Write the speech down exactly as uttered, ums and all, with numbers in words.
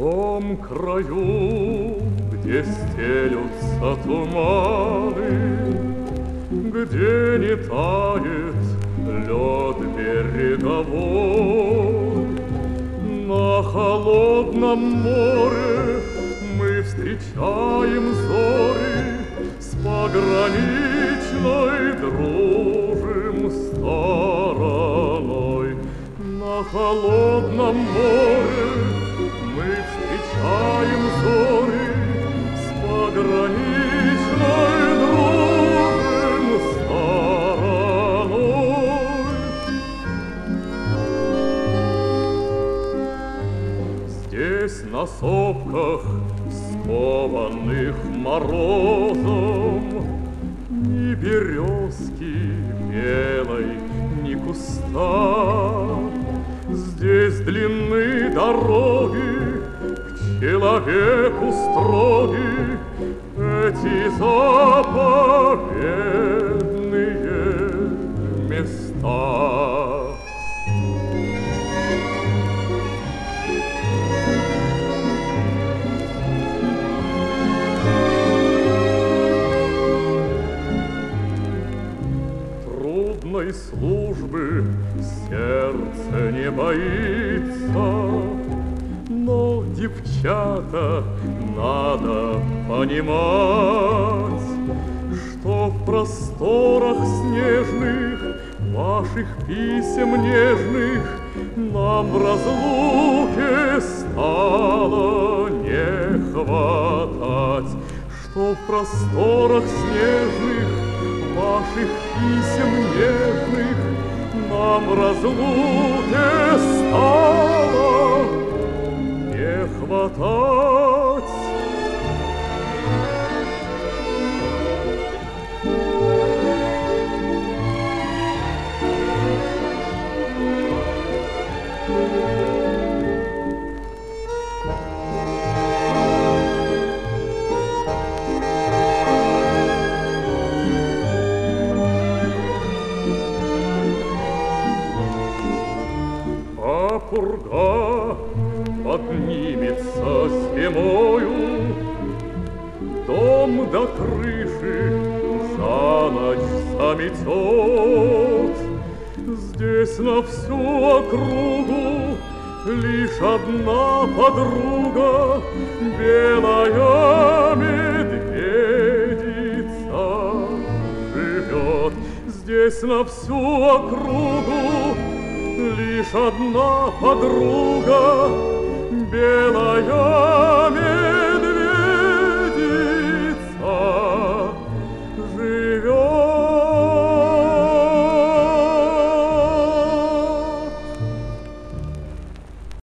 том краю, где стелются туманы, где не тает лед береговой, на холодном море мы встречаем зори, с пограничной дружим стороной. На холодном море мы встречаем зори, с пограничной дружим стороной. Здесь на сопках, скованных морозом, ни березки белой, ни куста. Здесь длинны дороги, к человеку строги, эти заповедные места. Трудной службы сердце не боится, но, девчата, надо понимать, что в просторах снежных ваших писем нежных нам в разлуке стало не хватать, что в просторах снежных ваших писем нежных нам в разлуке стало не хватать. Пурга поднимется зимою, дом до крыши за ночь заметет. Здесь на всю округу лишь одна подруга, белая медведица живет. Здесь на всю округу лишь одна подруга, белая медведица живет.